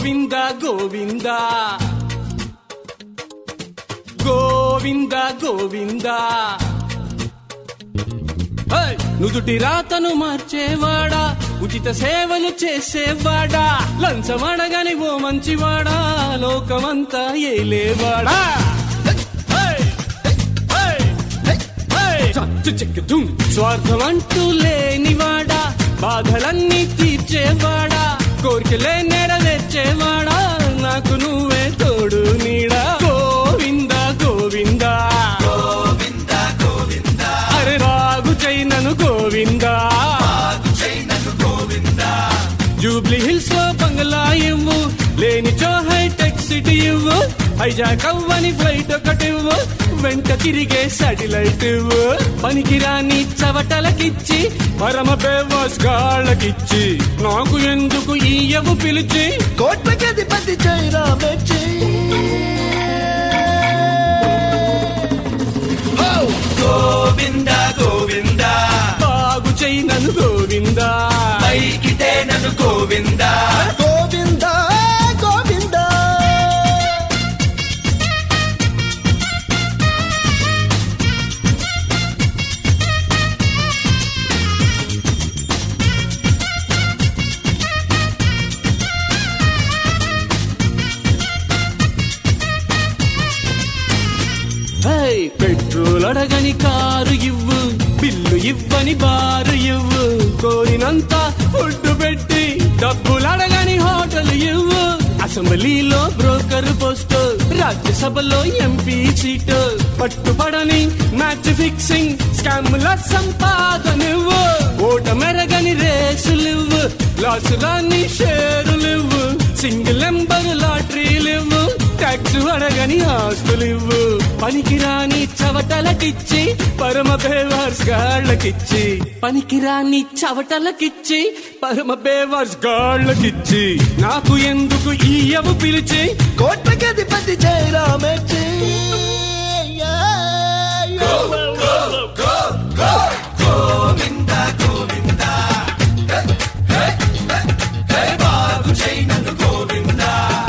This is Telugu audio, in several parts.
గోవింద గోవింద గోవింద గోవింద నుదుటి రాతను మార్చేవాడా, ఉచిత సేవలు చేసేవాడా, లంచమడగని ఓ మంచివాడా, లోకమంతా ఏలేవాడా. స్వార్థమంటూ లేనివాడా, బాధలన్నీ తీర్చేవాడా, కోరికలే నెరవేర్చేవాడా, నాకు నువ్వే తోడు నీడా. గోవింద గోవింద గోవింద గోవింద అరే రాగు చైనను గోవింద గోవింద. జూబ్లీ హిల్స్ లో బంగ్లా ఇవ్వు, లేనిచో హైటెక్ సిటీ ఇవ్వు, హైజాక్ అవ్వని ఫ్లైట్ ఒకటివ్వు, వెంట తిరిగే శాటిలైట్ ఇవ్వు. పనికిరాని చవటలకిచ్చి పరమ బేవాస్ గాళ్ళకిచ్చి, నాకు ఎందుకు ఈయవు పిలిచి కోట్లకి అధిపతి చైనా మెచ్చి. గోవింద గోవింద బాగు చైనను గోవింద, పైకితే నన్ను గోవింద గోవింద గోవింద. పెట్రోల్ అడగని కారు ఇవ్వు, బిల్లు ఇవ్వని బారు ఇవ్వు, కోరినంత ఫుడ్ పెట్టి డబ్బులు అడగని హోటల్ ఇవ్వు. అసెంబ్లీలో బ్రోకర్ పోస్ట్, రాజ్యసభలో ఎంపీ సీటు, పట్టుపడని మ్యాచ్ ఫిక్సింగ్ స్కామ్ల సంపాదనివ్వు. ఓట మెరగని రేసులివ్వు, లాసులాన్ని షేరులివ్వు, సింగిల్ నెంబర్ లాటరీలివ్వు, ట్యాక్స్ అడగని ఆస్తులివ్వు. పనికిరాని చవటలకిచ్చి పరమ బేవార్స్ గాళ్ళకిచ్చి, పనికిరాని చవటలకిచ్చి పరమ బేవార్స్ గాళ్ళకిచ్చి, నాకు ఎందుకు ఈయవు పిలిచి కోట్లకి అధిపతి చైనా మెచ్చి. గోవింద గోవింద బాగు చైనను గోవింద.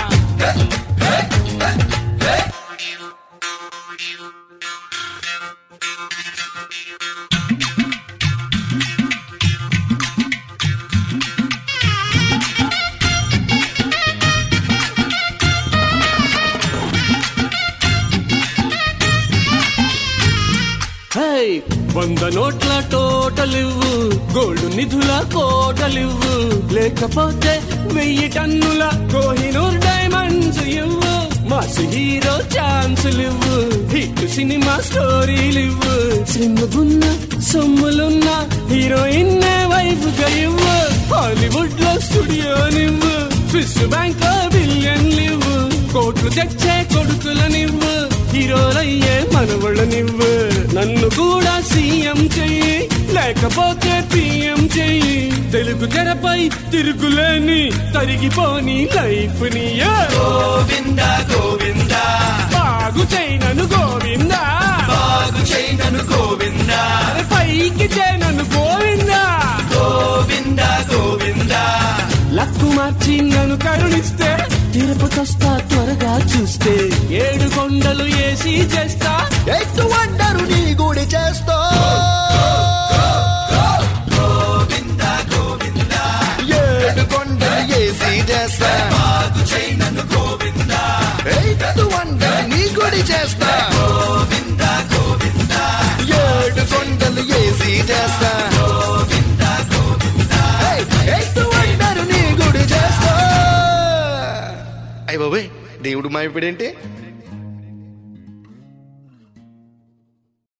వంద నోట్ల టోటలివ్వు, గోల్డ్ నిధుల కోటలివ్వు, లేకపోతే 1000 టన్నుల కోహినూర్ డైమండ్స్ ఇవ్వు. మాస్ హీరో ఛాన్సులివ్వు, హిట్ సినిమా స్టోరీలివ్వు, సినిమాగున్న సొమ్ములున్న హీరోయిన్ వైఫ్ గా ఇవ్వు. హాలీవుడ్ లో స్టూడియోనివ్వు, స్విస్ బ్యాంక్ లో బిలియన్లివ్వు, కోట్లు తెచ్చే కొడుకులనివ్వు, హీరోలయ్యే మనవళ్ళనివ్వు. నన్ను కూడా సీఎం చెయ్యి, లేకపోతే పిఎం చెయ్యి, తెలుగు తెరపై తిరుగులేని తరిగిపోని లైఫ్ ని. గోవింద గోవింద బాగు చైనను గోవింద, బాగు చైనను గోవింద, పైకి చైనను గోవింద, గోవింద గోవింద. లక్కు మార్చి నన్ను కరుణిస్తే, తిరుపతొస్తా త్వరగా చూస్తే, 7 కొండలు ఏసీ చేస్తా, 8 వండరు నీ గుడి చేస్తా. గోవింద గోవింద 7 కొండలు ఏసీ చేస్తా, బాగు చైనను గోవింద, 8 వండరు నీ గుడి చేస్తా. గోవింద గోవింద 7 కొండలు ఏసీ చేస్తా, గోవింద గోవింద. 8 వండరు నీ గుడి చేస్తా. అయ్య బాబోయ్, దేవుడు మాయపడేంటి?